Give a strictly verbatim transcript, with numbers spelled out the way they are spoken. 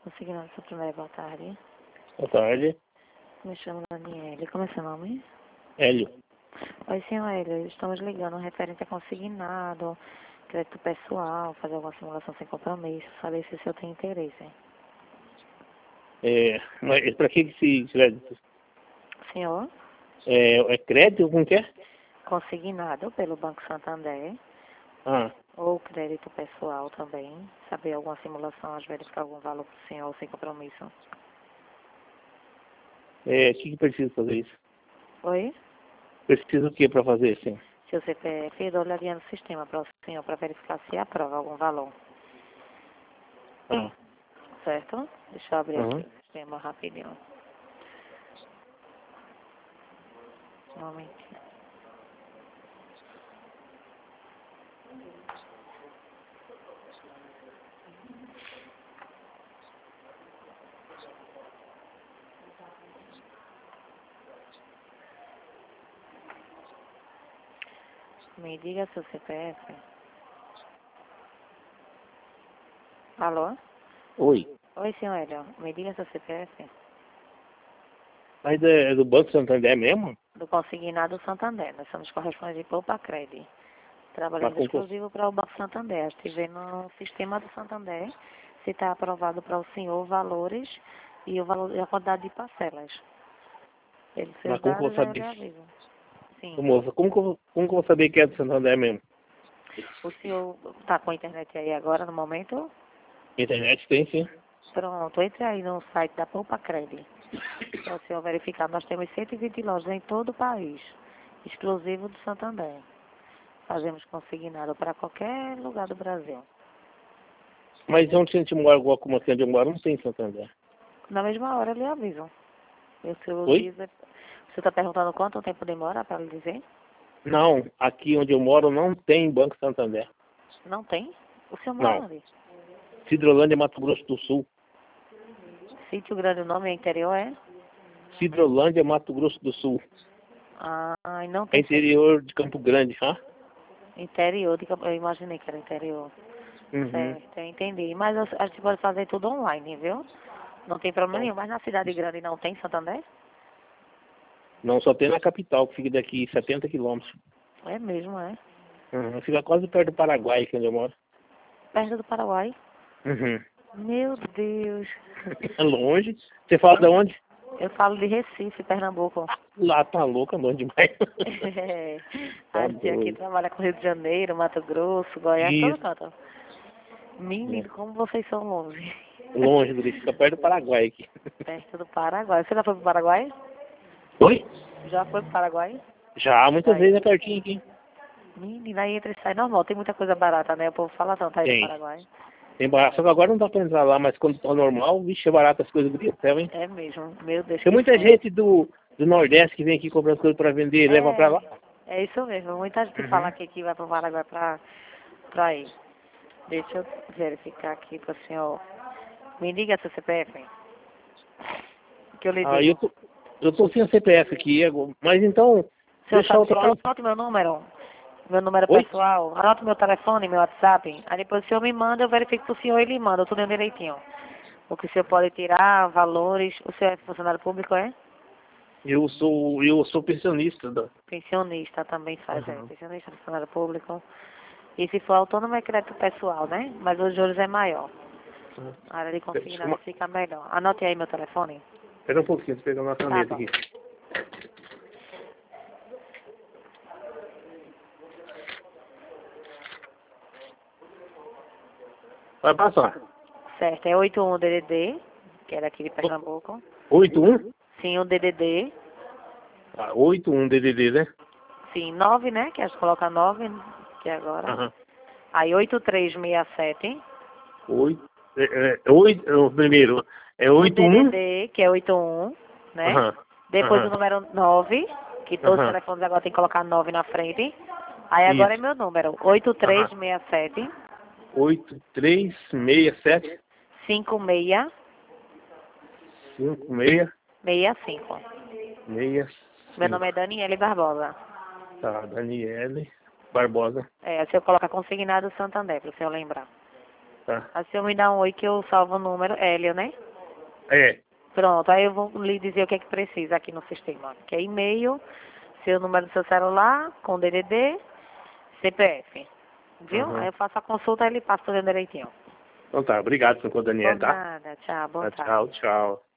Consignado Santander, boa tarde. Boa tarde. Me chamo Daniele. Como é seu nome? Hélio. Oi, senhor Hélio. Estamos ligando referente a consignado, crédito pessoal, fazer alguma simulação sem compromisso, saber se o senhor tem interesse. É, mas para que esse crédito? Senhor? É, é crédito? Como que é? Consignado pelo Banco Santander, Ah, ou crédito pessoal também, saber alguma simulação, às vezes verificar algum valor para o senhor sem compromisso. é, o que, que precisa fazer isso? Oi? Precisa o que para fazer assim? Seu C P F, eu dou uma olhadinha no sistema para o senhor, para verificar se aprova algum valor. Ah, Certo? Deixa eu abrir aqui uhum. o sistema rapidinho. Um momentinho. Me diga seu C P F. Alô? Oi. Oi, senhor Hélio. Me diga seu C P F. Mas é, é do Banco Santander mesmo? Do Consignado Santander. Nós somos correspondentes de Poupa Cred. Mas Trabalhando com, com- exclusivo para o Banco Santander. Estive no sistema do Santander se está aprovado para o senhor valores e o valor e a quantidade de parcelas. Pelos seus mas como que eu dados, vou aí eu lhe saber? aviso. Ô, Sim. moça, como que, eu, vou- como que eu vou saber que é do Santander mesmo? O senhor está com a internet aí agora, no momento? Internet tem sim. Pronto, entre aí no site da Poupa Cred. Para o senhor verificar, nós temos cento e vinte lojas em todo o país, exclusivo do Santander. Fazemos consignado para qualquer lugar do Brasil. Mas onde a gente mora, igual como aqui onde eu moro, não tem Santander. Na mesma hora, eu lhe aviso. E o senhor Oi? diz, você está perguntando quanto tempo demora para lhe dizer? Não, aqui onde eu moro não tem Banco Santander. Não tem? O senhor mora Não. onde? Cidrolândia, Mato Grosso do Sul. Sítio Grande, o nome é interior, é? Cidrolândia, Mato Grosso do Sul. Ah, e não É tem interior de Campo Grande, hã? interior, de Campo- eu imaginei que era interior. Uhum. Certo, eu entendi. Mas a gente pode fazer tudo online, viu? Não tem problema Então, nenhum. Mas na cidade grande não tem Santander? não, só tem na capital, que fica daqui setenta quilômetros. É mesmo, é. Uhum. Fica quase perto do Paraguai, que é onde eu moro. Perto do Paraguai. Uhum. Meu Deus. É longe. Você fala de onde? Eu falo de Recife, Pernambuco. Lá tá louca, longe demais. É. Tá A gente aqui doido. trabalha com Rio de Janeiro, Mato Grosso, Goiás, todo Isso. canto. Menino, como vocês são longe. Longe, Guri, fica perto do Paraguai aqui. Perto do Paraguai. Você já foi pro Paraguai? Oi? Já foi pro Paraguai? Já, muitas Saiu. vezes é pertinho aqui. Menina, aí entra e sai normal. Tem muita coisa barata, né? O povo fala tanto aí do Tem. Paraguai. Tem barato. Só que agora não dá pra entrar lá, mas quando tá normal, vixe, é barato as coisas do céu, hein? É mesmo. Meu Deus, Tem que muita sonho. gente do, do Nordeste que vem aqui comprando coisas pra vender e leva pra É, lá. é isso mesmo. Muita gente fala Uhum. aqui que vai pro Paraguai pra, pra ir. Deixa eu verificar aqui pro senhor. Me diga seu C P F. Que eu lhe Aí eu digo. tô, eu tô sem a C P F aqui, agora. Mas então, Senhor, deixa sabe, outra então hora. anote meu número. Meu número Oi? pessoal. Anote meu telefone, meu WhatsApp. Aí depois o senhor me manda, eu verifico pro senhor e ele manda. Tudo direitinho. O que o senhor pode tirar, valores. O senhor é funcionário público, é? Eu sou, eu sou pensionista. Da... Pensionista também faz, é. Uhum. Pensionista, funcionário público. E se for autônomo é crédito pessoal, né? Mas os juros é maior. A área de Deixa consignado eu- fica melhor. Anote aí meu telefone. Espera um pouquinho, tô pegando uma Tá caneta bom. aqui. Vai passar. Certo, é oitenta e um D D D, que é daqui de Pernambuco. oito um? Sim, o D D D. Ah, oito um D D D, né? Sim, nove, né? Que a gente coloca nove, que é agora. Aham. Aí oito três seis sete. oito. É, é, oito, é, o primeiro é O oito um. D D D, que é oitenta e um, né? Aham. Depois o Aham. número nove, que todos os Aham. telefones agora tem que colocar nove na frente. Aí agora é Isso. meu número, oito três Aham. seis sete, oito três seis sete cinco seis cinco seis seis cinco. seis Meu nome cinco. é Daniele Barbosa. Tá, Daniele Barbosa. É, se eu colocar consignado Santander, para o senhor lembrar. Tá. Aí o senhor me dá um oi que eu salvo o número, Hélio, né? É. Pronto, aí eu vou lhe dizer o que é que precisa aqui no sistema. Que é e-mail, seu número do seu celular, com D D D, C P F. Viu? Uhum. Aí eu faço a consulta e ele passa tudo direitinho. Então tá, obrigado, senhor Por Daniel, tá? nada, tchau, boa Tá, tarde. tchau, tchau.